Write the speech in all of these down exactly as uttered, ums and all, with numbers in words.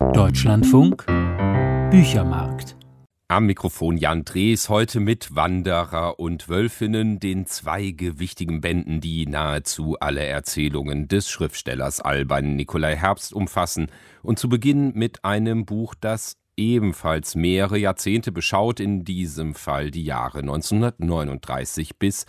Deutschlandfunk Büchermarkt. Am Mikrofon Jan Drees, heute mit Wanderer und Wölfinnen, den zwei gewichtigen Bänden, die nahezu alle Erzählungen des Schriftstellers Alban Nikolai Herbst umfassen. Und zu Beginn mit einem Buch, das ebenfalls mehrere Jahrzehnte beschaut, in diesem Fall die Jahre neunzehnhundertneununddreißig bis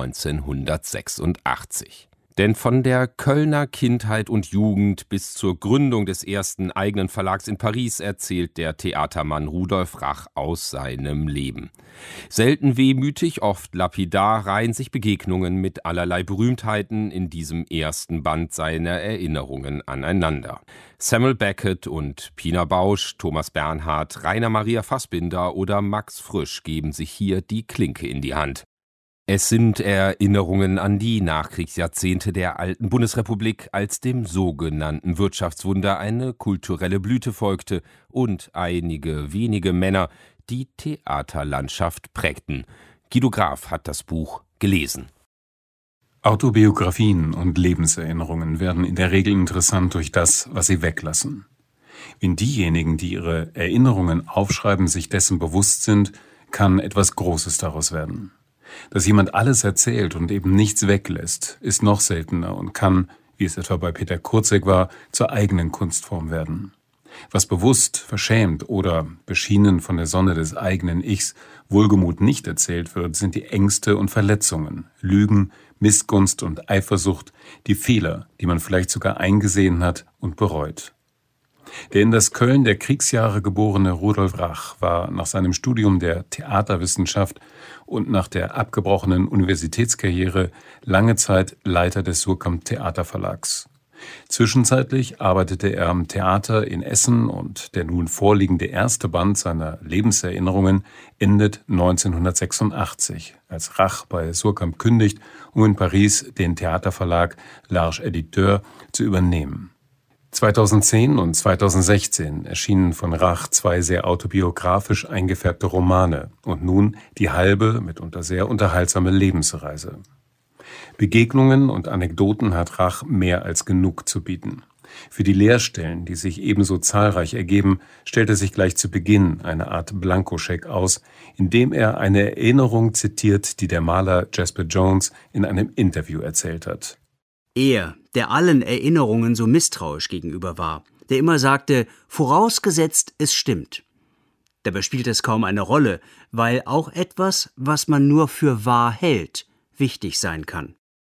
neunzehnhundertsechsundachtzig. Denn von der Kölner Kindheit und Jugend bis zur Gründung des ersten eigenen Verlags in Paris erzählt der Theatermann Rudolf Rach aus seinem Leben. Selten wehmütig, oft lapidar reihen sich Begegnungen mit allerlei Berühmtheiten in diesem ersten Band seiner Erinnerungen aneinander. Samuel Beckett und Pina Bausch, Thomas Bernhard, Rainer Maria Fassbinder oder Max Frisch geben sich hier die Klinke in die Hand. Es sind Erinnerungen an die Nachkriegsjahrzehnte der alten Bundesrepublik, als dem sogenannten Wirtschaftswunder eine kulturelle Blüte folgte und einige wenige Männer die Theaterlandschaft prägten. Guido Graf hat das Buch gelesen. Autobiografien und Lebenserinnerungen werden in der Regel interessant durch das, was sie weglassen. Wenn diejenigen, die ihre Erinnerungen aufschreiben, sich dessen bewusst sind, kann etwas Großes daraus werden. Dass jemand alles erzählt und eben nichts weglässt, ist noch seltener und kann, wie es etwa bei Peter Kurzek war, zur eigenen Kunstform werden. Was bewusst, verschämt oder beschienen von der Sonne des eigenen Ichs wohlgemut nicht erzählt wird, sind die Ängste und Verletzungen, Lügen, Missgunst und Eifersucht, die Fehler, die man vielleicht sogar eingesehen hat und bereut. Der in das Köln der Kriegsjahre geborene Rudolf Rach war nach seinem Studium der Theaterwissenschaft und nach der abgebrochenen Universitätskarriere lange Zeit Leiter des Surkamp Theaterverlags. Zwischenzeitlich arbeitete er am Theater in Essen und der nun vorliegende erste Band seiner Lebenserinnerungen endet neunzehnhundertsechsundachtzig, als Rach bei Surkamp kündigt, um in Paris den Theaterverlag L'Arche Éditeur zu übernehmen. zweitausendzehn und zweitausendsechzehn erschienen von Rach zwei sehr autobiografisch eingefärbte Romane und nun die halbe, mitunter sehr unterhaltsame Lebensreise. Begegnungen und Anekdoten hat Rach mehr als genug zu bieten. Für die Leerstellen, die sich ebenso zahlreich ergeben, stellt er sich gleich zu Beginn eine Art Blankoscheck aus, indem er eine Erinnerung zitiert, die der Maler Jasper Jones in einem Interview erzählt hat. Er, der allen Erinnerungen so misstrauisch gegenüber war, der immer sagte, vorausgesetzt, es stimmt. Dabei spielt es kaum eine Rolle, weil auch etwas, was man nur für wahr hält, wichtig sein kann.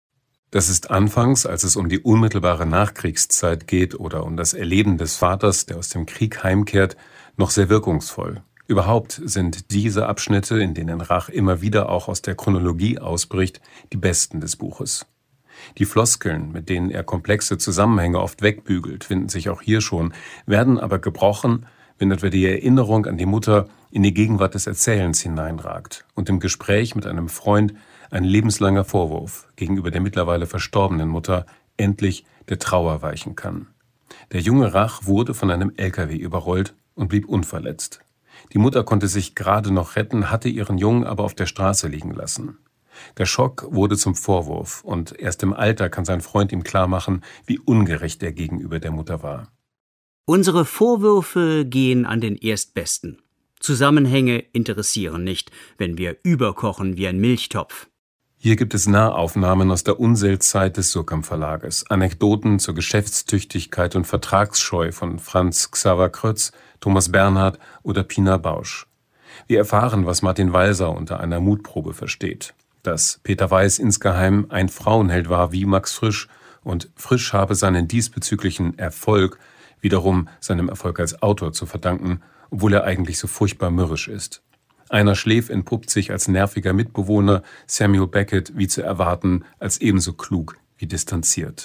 Das ist anfangs, als es um die unmittelbare Nachkriegszeit geht oder um das Erleben des Vaters, der aus dem Krieg heimkehrt, noch sehr wirkungsvoll. Überhaupt sind diese Abschnitte, in denen Rach immer wieder auch aus der Chronologie ausbricht, die besten des Buches. Die Floskeln, mit denen er komplexe Zusammenhänge oft wegbügelt, finden sich auch hier schon, werden aber gebrochen, wenn etwa die Erinnerung an die Mutter in die Gegenwart des Erzählens hineinragt und im Gespräch mit einem Freund ein lebenslanger Vorwurf gegenüber der mittlerweile verstorbenen Mutter endlich der Trauer weichen kann. Der junge Rach wurde von einem L K W überrollt und blieb unverletzt. Die Mutter konnte sich gerade noch retten, hatte ihren Jungen aber auf der Straße liegen lassen. Der Schock wurde zum Vorwurf und erst im Alter kann sein Freund ihm klarmachen, wie ungerecht er gegenüber der Mutter war. Unsere Vorwürfe gehen an den Erstbesten. Zusammenhänge interessieren nicht, wenn wir überkochen wie ein Milchtopf. Hier gibt es Nahaufnahmen aus der Unseldzeit des Surkamp Verlages, Anekdoten zur Geschäftstüchtigkeit und Vertragsscheu von Franz Xaver Krötz, Thomas Bernhard oder Pina Bausch. Wir erfahren, was Martin Walser unter einer Mutprobe versteht. Dass Peter Weiß insgeheim ein Frauenheld war wie Max Frisch und Frisch habe seinen diesbezüglichen Erfolg wiederum seinem Erfolg als Autor zu verdanken, obwohl er eigentlich so furchtbar mürrisch ist. Einer Schläf entpuppt sich als nerviger Mitbewohner, Samuel Beckett, wie zu erwarten, als ebenso klug wie distanziert.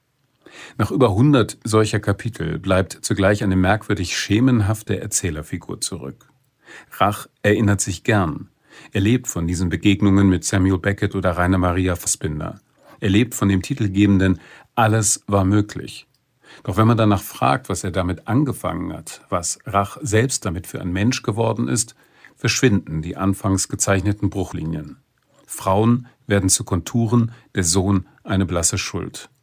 Nach über hundert solcher Kapitel bleibt zugleich eine merkwürdig schemenhafte Erzählerfigur zurück. Rach erinnert sich gern. Er lebt von diesen Begegnungen mit Samuel Beckett oder Rainer Maria Fassbinder. Er lebt von dem titelgebenden »Alles war möglich«. Doch wenn man danach fragt, was er damit angefangen hat, was Rach selbst damit für ein Mensch geworden ist, verschwinden die anfangs gezeichneten Bruchlinien. Frauen werden zu Konturen, der Sohn eine blasse Schuld.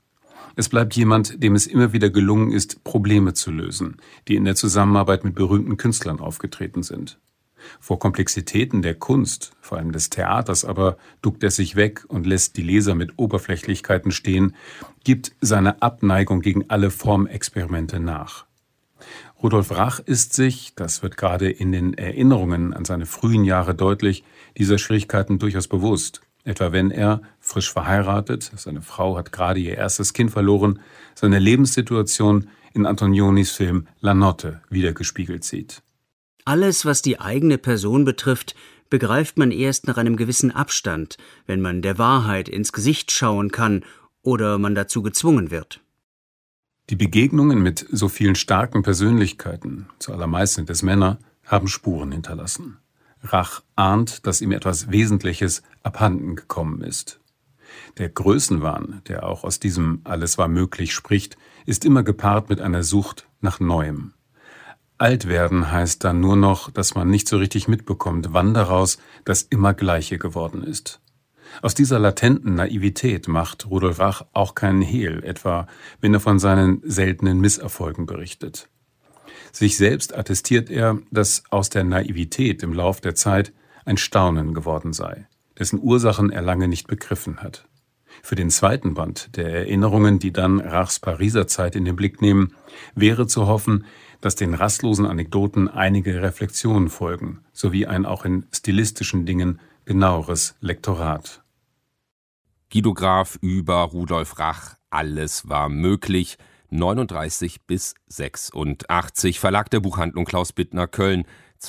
Es bleibt jemand, dem es immer wieder gelungen ist, Probleme zu lösen, die in der Zusammenarbeit mit berühmten Künstlern aufgetreten sind. Vor Komplexitäten der Kunst, vor allem des Theaters, aber duckt er sich weg und lässt die Leser mit Oberflächlichkeiten stehen, gibt seine Abneigung gegen alle Formexperimente nach. Rudolf Rach ist sich, das wird gerade in den Erinnerungen an seine frühen Jahre deutlich, dieser Schwierigkeiten durchaus bewusst. Etwa wenn er, frisch verheiratet, seine Frau hat gerade ihr erstes Kind verloren, seine Lebenssituation in Antonionis Film La Notte wiedergespiegelt sieht. Alles, was die eigene Person betrifft, begreift man erst nach einem gewissen Abstand, wenn man der Wahrheit ins Gesicht schauen kann oder man dazu gezwungen wird. Die Begegnungen mit so vielen starken Persönlichkeiten, zuallermeist sind es Männer, haben Spuren hinterlassen. Rach ahnt, dass ihm etwas Wesentliches abhanden gekommen ist. Der Größenwahn, der auch aus diesem Alles war möglich spricht, ist immer gepaart mit einer Sucht nach Neuem. Alt werden heißt dann nur noch, dass man nicht so richtig mitbekommt, wann daraus das Immergleiche geworden ist. Aus dieser latenten Naivität macht Rudolf Rach auch keinen Hehl, etwa wenn er von seinen seltenen Misserfolgen berichtet. Sich selbst attestiert er, dass aus der Naivität im Lauf der Zeit ein Staunen geworden sei, dessen Ursachen er lange nicht begriffen hat. Für den zweiten Band der Erinnerungen, die dann Rachs Pariser Zeit in den Blick nehmen, wäre zu hoffen, dass den rastlosen Anekdoten einige Reflexionen folgen, sowie ein auch in stilistischen Dingen genaueres Lektorat. Guido Graf über Rudolf Rach, Alles war möglich, neununddreißig bis sechsundachtzig, Verlag der Buchhandlung Klaus Bittner, Köln,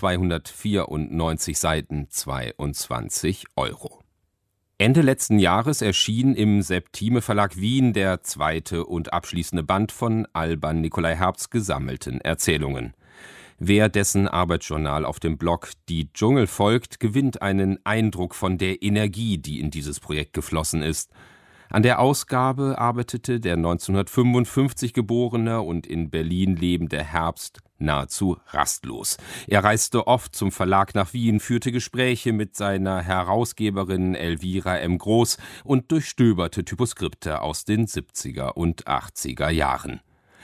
zweihundertvierundneunzig Seiten, zweiundzwanzig Euro. Ende letzten Jahres erschien im Septime Verlag Wien der zweite und abschließende Band von Alban Nikolai Herbsts gesammelten Erzählungen. Wer dessen Arbeitsjournal auf dem Blog Die Dschungel folgt, gewinnt einen Eindruck von der Energie, die in dieses Projekt geflossen ist. An der Ausgabe arbeitete der neunzehnhundertfünfundfünfzig geborene und in Berlin lebende Herbst nahezu rastlos. Er reiste oft zum Verlag nach Wien, führte Gespräche mit seiner Herausgeberin Elvira M. Groß und durchstöberte Typoskripte aus den siebziger und achtziger Jahren.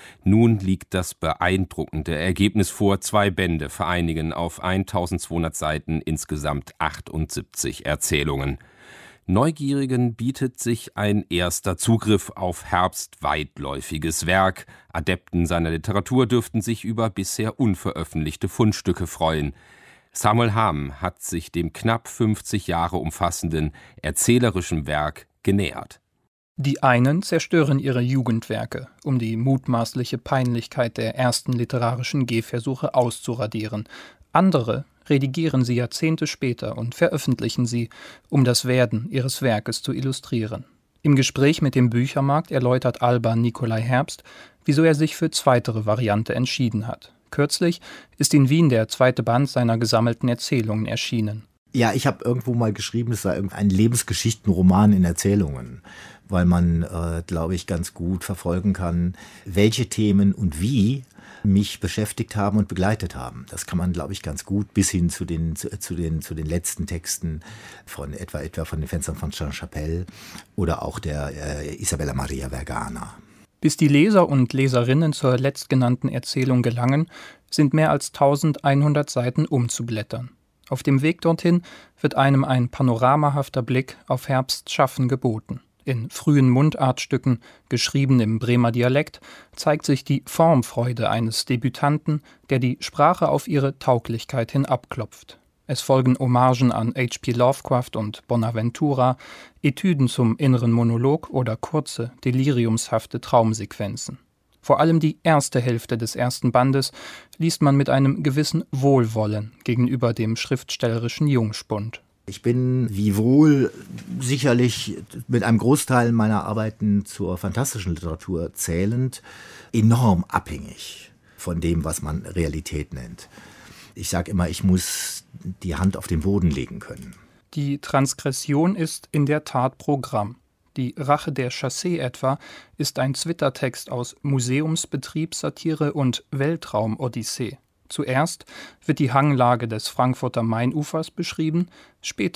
Nun liegt das beeindruckende Ergebnis vor. Zwei Bände vereinigen auf eintausendzweihundert Seiten insgesamt achtundsiebzig Erzählungen. Neugierigen bietet sich ein erster Zugriff auf Herbsts weitläufiges Werk. Adepten seiner Literatur dürften sich über bisher unveröffentlichte Fundstücke freuen. Samuel Hamm hat sich dem knapp fünfzig Jahre umfassenden erzählerischen Werk genähert. Die einen zerstören ihre Jugendwerke, um die mutmaßliche Peinlichkeit der ersten literarischen Gehversuche auszuradieren. Andere redigieren sie Jahrzehnte später und veröffentlichen sie, um das Werden ihres Werkes zu illustrieren. Im Gespräch mit dem Büchermarkt erläutert Alban Nikolai Herbst, wieso er sich für zweitere Variante entschieden hat. Kürzlich ist in Wien der zweite Band seiner gesammelten Erzählungen erschienen. Ja, ich habe irgendwo mal geschrieben, es sei ein Lebensgeschichtenroman in Erzählungen, weil man, äh, glaube ich, ganz gut verfolgen kann, welche Themen und wie mich beschäftigt haben und begleitet haben. Das kann man, glaube ich, ganz gut bis hin zu den, zu, zu den, zu den letzten Texten von etwa, etwa von den Fenstern von Saint-Chapelle oder auch der äh, Isabella Maria Vergana. Bis die Leser und Leserinnen zur letztgenannten Erzählung gelangen, sind mehr als eintausendeinhundert Seiten umzublättern. Auf dem Weg dorthin wird einem ein panoramahafter Blick auf Herbsts Schaffen geboten. In frühen Mundartstücken, geschrieben im Bremer Dialekt, zeigt sich die Formfreude eines Debütanten, der die Sprache auf ihre Tauglichkeit hin abklopft. Es folgen Hommagen an H P Lovecraft und Bonaventura, Etüden zum inneren Monolog oder kurze, deliriumshafte Traumsequenzen. Vor allem die erste Hälfte des ersten Bandes liest man mit einem gewissen Wohlwollen gegenüber dem schriftstellerischen Jungspund. Ich bin, wiewohl sicherlich mit einem Großteil meiner Arbeiten zur fantastischen Literatur zählend, enorm abhängig von dem, was man Realität nennt. Ich sage immer, ich muss die Hand auf den Boden legen können. Die Transgression ist in der Tat Programm. Die Rache der Chassé etwa ist ein Twitter-Text aus Museumsbetriebssatire und Weltraum-Odyssee. Zuerst wird die Hanglage des Frankfurter Mainufers beschrieben, später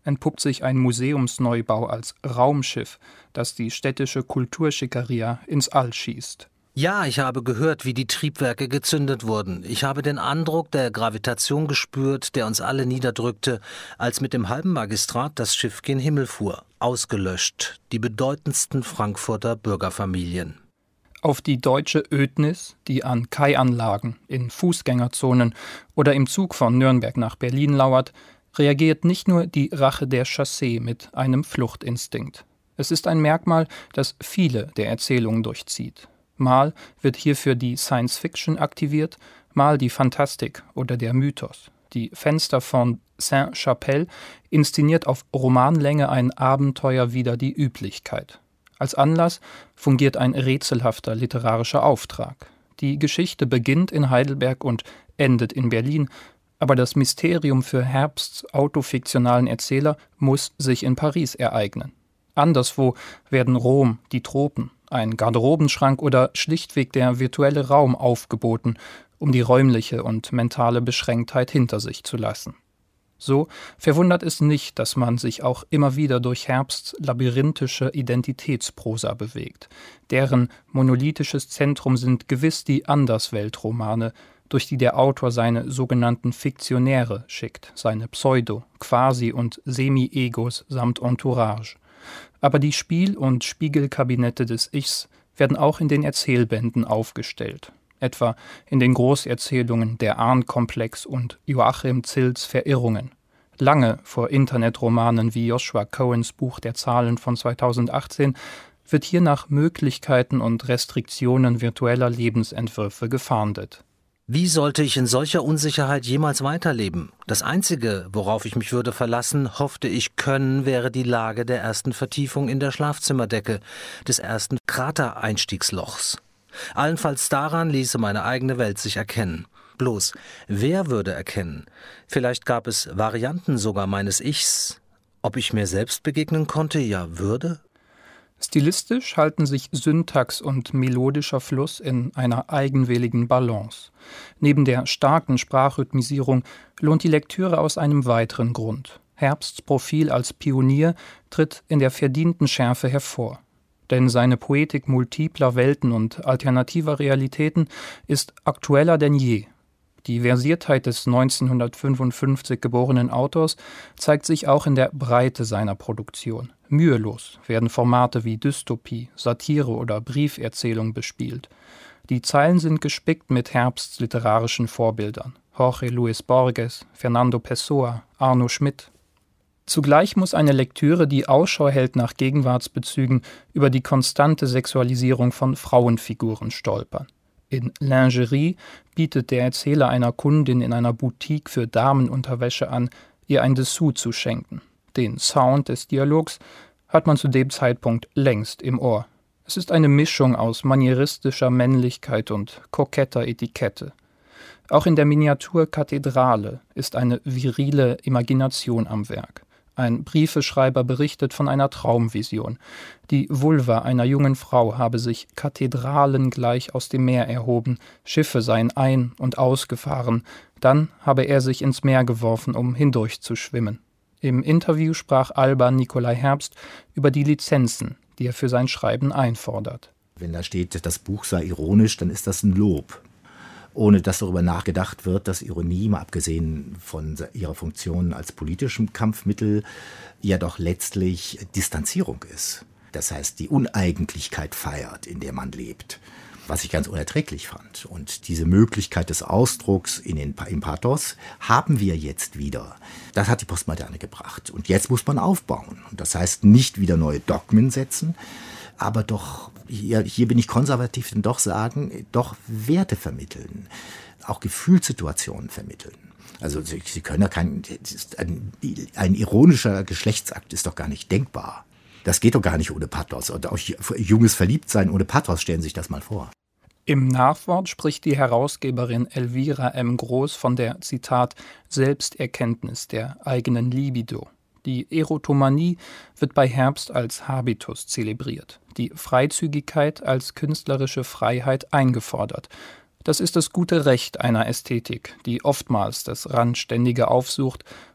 entpuppt sich ein Museumsneubau als Raumschiff, das die städtische Kulturschickeria ins All schießt. Ja, ich habe gehört, wie die Triebwerke gezündet wurden. Ich habe den Andruck der Gravitation gespürt, der uns alle niederdrückte, als mit dem halben Magistrat das Schiff gen Himmel fuhr. Ausgelöscht, die bedeutendsten Frankfurter Bürgerfamilien. Auf die deutsche Ödnis, die an Kaianlagen, in Fußgängerzonen oder im Zug von Nürnberg nach Berlin lauert, reagiert nicht nur die Rache der Chassé mit einem Fluchtinstinkt. Es ist ein Merkmal, das viele der Erzählungen durchzieht. Mal wird hierfür die Science-Fiction aktiviert, mal die Fantastik oder der Mythos. Die Fenster von Sainte-Chapelle inszeniert auf Romanlänge ein Abenteuer wider die Üblichkeit. Als Anlass fungiert ein rätselhafter literarischer Auftrag. Die Geschichte beginnt in Heidelberg und endet in Berlin, aber das Mysterium für Herbsts autofiktionalen Erzähler muss sich in Paris ereignen. Anderswo werden Rom, die Tropen, ein Garderobenschrank oder schlichtweg der virtuelle Raum aufgeboten, um die räumliche und mentale Beschränktheit hinter sich zu lassen. So verwundert es nicht, dass man sich auch immer wieder durch Herbsts labyrinthische Identitätsprosa bewegt. Deren monolithisches Zentrum sind gewiss die Andersweltromane, durch die der Autor seine sogenannten Fiktionäre schickt, seine Pseudo-, Quasi- und Semi-Egos samt Entourage. Aber die Spiel- und Spiegelkabinette des Ichs werden auch in den Erzählbänden aufgestellt. Etwa in den Großerzählungen Der Ahn-Komplex und Joachim Zills Verirrungen. Lange vor Internetromanen wie Joshua Cohens Buch der Zahlen von zweitausendachtzehn wird hier nach Möglichkeiten und Restriktionen virtueller Lebensentwürfe gefahndet. Wie sollte ich in solcher Unsicherheit jemals weiterleben? Das Einzige, worauf ich mich würde verlassen, hoffte ich können, wäre die Lage der ersten Vertiefung in der Schlafzimmerdecke, des ersten Kratereinstiegslochs. Allenfalls daran ließe meine eigene Welt sich erkennen. Bloß, wer würde erkennen? Vielleicht gab es Varianten sogar meines Ichs. Ob ich mir selbst begegnen konnte, ja würde? Stilistisch halten sich Syntax und melodischer Fluss in einer eigenwilligen Balance. Neben der starken Sprachrhythmisierung lohnt die Lektüre aus einem weiteren Grund. Herbsts Profil als Pionier tritt in der verdienten Schärfe hervor. Denn seine Poetik multipler Welten und alternativer Realitäten ist aktueller denn je. Die Versiertheit des neunzehnhundertfünfundfünfzig geborenen Autors zeigt sich auch in der Breite seiner Produktion. Mühelos werden Formate wie Dystopie, Satire oder Brieferzählung bespielt. Die Zeilen sind gespickt mit Herbsts literarischen Vorbildern. Jorge Luis Borges, Fernando Pessoa, Arno Schmidt. Zugleich muss eine Lektüre, die Ausschau hält nach Gegenwartsbezügen, über die konstante Sexualisierung von Frauenfiguren stolpern. In Lingerie bietet der Erzähler einer Kundin in einer Boutique für Damenunterwäsche an, ihr ein Dessous zu schenken. Den Sound des Dialogs hat man zu dem Zeitpunkt längst im Ohr. Es ist eine Mischung aus manieristischer Männlichkeit und koketter Etikette. Auch in der Miniatur Kathedrale ist eine virile Imagination am Werk. Ein Briefeschreiber berichtet von einer Traumvision. Die Vulva einer jungen Frau habe sich kathedralengleich aus dem Meer erhoben, Schiffe seien ein- und ausgefahren, dann habe er sich ins Meer geworfen, um hindurchzuschwimmen. Im Interview sprach Alban Nikolai Herbst über die Lizenzen, die er für sein Schreiben einfordert. Wenn da steht, das Buch sei ironisch, dann ist das ein Lob. Ohne dass darüber nachgedacht wird, dass Ironie, mal abgesehen von ihrer Funktion als politischem Kampfmittel, ja doch letztlich Distanzierung ist. Das heißt, die Uneigentlichkeit feiert, in der man lebt, was ich ganz unerträglich fand. Und diese Möglichkeit des Ausdrucks in den, im Pathos haben wir jetzt wieder. Das hat die Postmoderne gebracht. Und jetzt muss man aufbauen. Und das heißt, nicht wieder neue Dogmen setzen, aber doch, hier, hier bin ich konservativ, denn doch sagen, doch Werte vermitteln, auch Gefühlssituationen vermitteln. Also Sie, Sie können ja kein, ein, ein ironischer Geschlechtsakt ist doch gar nicht denkbar. Das geht doch gar nicht ohne Pathos. Und auch junges Verliebtsein ohne Pathos, stellen Sie sich das mal vor. Im Nachwort spricht die Herausgeberin Elvira M. Groß von der, Zitat, Selbsterkenntnis der eigenen Libido. Die Erotomanie wird bei Herbst als Habitus zelebriert, die Freizügigkeit als künstlerische Freiheit eingefordert. Das ist das gute Recht einer Ästhetik, die oftmals das Randständige aufsucht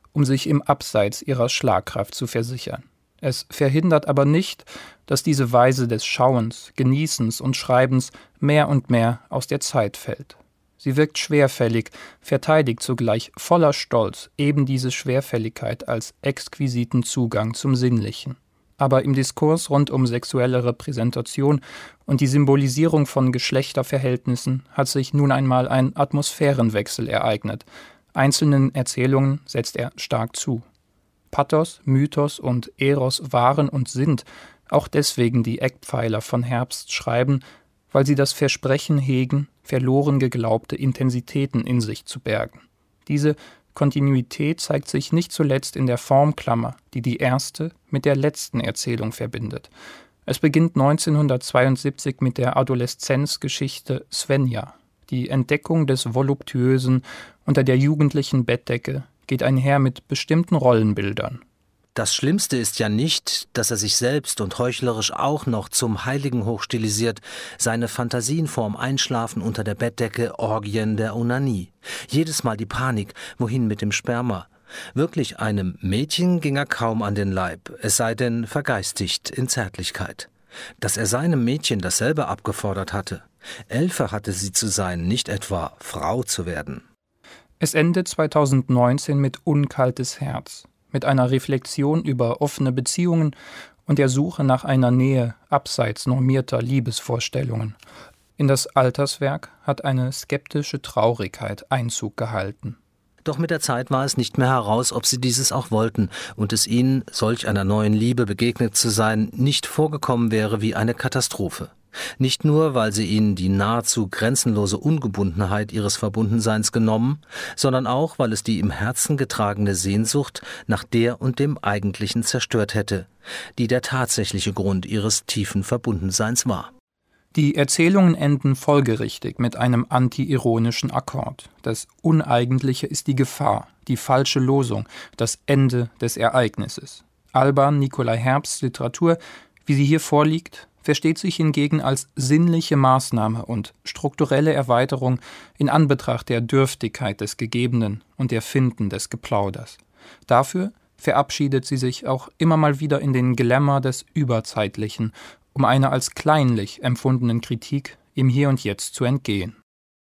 um sich im Abseits ihrer Schlagkraft zu versichern. Es verhindert aber nicht, dass diese Weise des Schauens, Genießens und Schreibens mehr und mehr aus der Zeit fällt. Sie wirkt schwerfällig, verteidigt zugleich voller Stolz eben diese Schwerfälligkeit als exquisiten Zugang zum Sinnlichen. Aber im Diskurs rund um sexuelle Repräsentation und die Symbolisierung von Geschlechterverhältnissen hat sich nun einmal ein Atmosphärenwechsel ereignet. Einzelnen Erzählungen setzt er stark zu. Pathos, Mythos und Eros waren und sind auch deswegen die Eckpfeiler von Herbst schreiben, weil sie das Versprechen hegen, verloren geglaubte Intensitäten in sich zu bergen. Diese Kontinuität zeigt sich nicht zuletzt in der Formklammer, die die erste mit der letzten Erzählung verbindet. Es beginnt neunzehnhundertzweiundsiebzig mit der Adoleszenzgeschichte Svenja. Die Entdeckung des Voluptuösen unter der jugendlichen Bettdecke geht einher mit bestimmten Rollenbildern. Das Schlimmste ist ja nicht, dass er sich selbst und heuchlerisch auch noch zum Heiligen hochstilisiert, seine Fantasien vorm Einschlafen unter der Bettdecke, Orgien der Onanie. Jedes Mal die Panik, wohin mit dem Sperma. Wirklich einem Mädchen ging er kaum an den Leib, es sei denn vergeistigt in Zärtlichkeit. Dass er seinem Mädchen dasselbe abgefordert hatte. Elfe hatte sie zu sein, nicht etwa Frau zu werden. Es endet zweitausendneunzehn mit Unkaltes Herz, mit einer Reflexion über offene Beziehungen und der Suche nach einer Nähe abseits normierter Liebesvorstellungen. In das Alterswerk hat eine skeptische Traurigkeit Einzug gehalten. Doch mit der Zeit war es nicht mehr heraus, ob sie dieses auch wollten und es ihnen, solch einer neuen Liebe begegnet zu sein, nicht vorgekommen wäre wie eine Katastrophe. Nicht nur, weil sie ihnen die nahezu grenzenlose Ungebundenheit ihres Verbundenseins genommen, sondern auch, weil es die im Herzen getragene Sehnsucht nach der und dem Eigentlichen zerstört hätte, die der tatsächliche Grund ihres tiefen Verbundenseins war. Die Erzählungen enden folgerichtig mit einem anti-ironischen Akkord. Das Uneigentliche ist die Gefahr, die falsche Losung, das Ende des Ereignisses. Alban Nikolai Herbsts Literatur, wie sie hier vorliegt, versteht sich hingegen als sinnliche Maßnahme und strukturelle Erweiterung in Anbetracht der Dürftigkeit des Gegebenen und der Finden des Geplauders. Dafür verabschiedet sie sich auch immer mal wieder in den Glamour des Überzeitlichen, um einer als kleinlich empfundenen Kritik im Hier und Jetzt zu entgehen.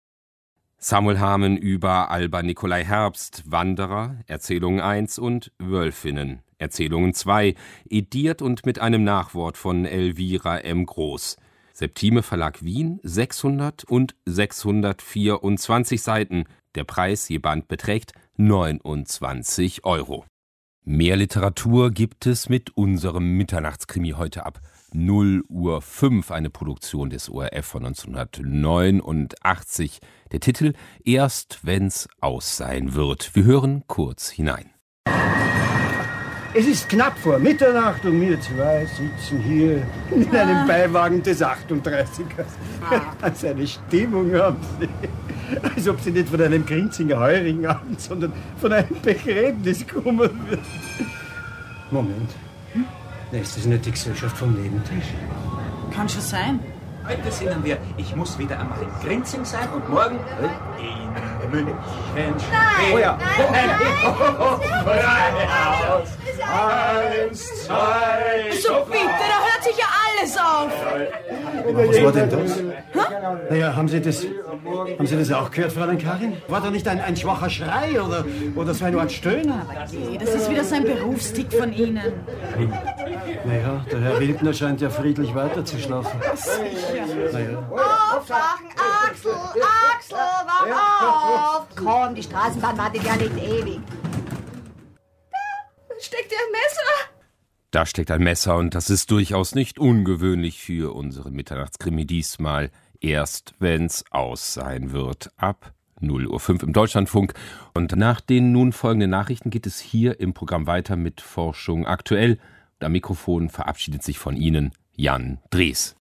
Samuel Hamen über Alban Nikolai Herbst, Wanderer, Erzählungen eins und Wölfinnen, Erzählungen zwei, ediert und mit einem Nachwort von Elvira M. Groß. Septime Verlag Wien, sechshundert und sechshundertvierundzwanzig Seiten. Der Preis je Band beträgt neunundzwanzig Euro. Mehr Literatur gibt es mit unserem Mitternachtskrimi heute ab null Uhr fünf, eine Produktion des O R F von neunzehnhundertneunundachtzig. Der Titel »Erst wenn's aus sein wird«. Wir hören kurz hinein. Es ist knapp vor Mitternacht und wir zwei sitzen hier in einem Beiwagen des achtunddreißigers. Also eine Stimmung haben sie. Als ob sie nicht von einem Grinzinger Heurigenabend, sondern von einem Begräbnis kommen würden. Moment. Ist das nicht die Gesellschaft vom Nebentisch? Kann schon sein. Heute singen wir Ich muss wieder einmal in Grinzing sein und morgen in München. Nein! Oh ja! Nein! Freihaus! Eins, zwei... So bitte, da hört sich ja alles auf! Was war denn das? Naja, haben Sie das, haben Sie das auch gehört, Fräulein Karin? War da nicht ein, ein schwacher Schrei oder, oder so eine Art Stöhnen? Okay, das ist wieder so ein Berufstick von Ihnen. Naja, der Herr Wildner scheint ja friedlich weiterzuschlafen. Naja. Aufwachen, Axel, Axel, wach auf! Komm, die Straßenbahn wartet ja nicht ewig. Da steckt ja ein Messer. Da steckt ein Messer und das ist durchaus nicht ungewöhnlich für unsere Mitternachtskrimi diesmal. Erst wenn's aus sein wird, ab null Uhr fünf im Deutschlandfunk. Und nach den nun folgenden Nachrichten geht es hier im Programm weiter mit Forschung aktuell. Am Mikrofon verabschiedet sich von Ihnen Jan Drees.